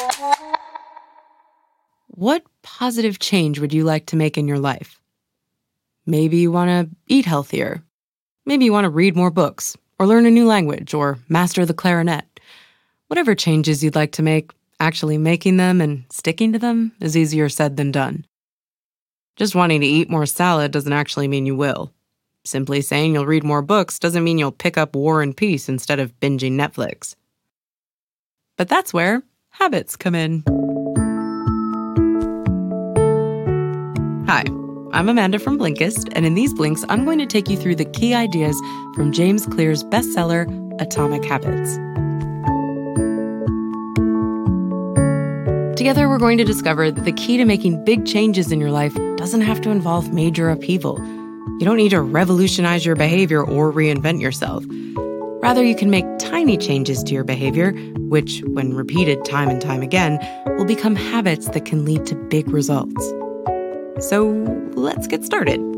What positive change would you like to make in your life? Maybe you want to eat healthier. Maybe you want to read more books, or learn a new language, or master the clarinet. Whatever changes you'd like to make, actually making them and sticking to them is easier said than done. Just wanting to eat more salad doesn't actually mean you will. Simply saying you'll read more books doesn't mean you'll pick up War and Peace instead of binging Netflix. But that's where habits come in. Hi, I'm Amanda from Blinkist, and in these blinks, I'm going to take you through the key ideas from James Clear's bestseller, Atomic Habits. Together, we're going to discover that the key to making big changes in your life doesn't have to involve major upheaval. You don't need to revolutionize your behavior or reinvent yourself. Rather, you can make tiny changes to your behavior, which, when repeated time and time again, will become habits that can lead to big results. So let's get started.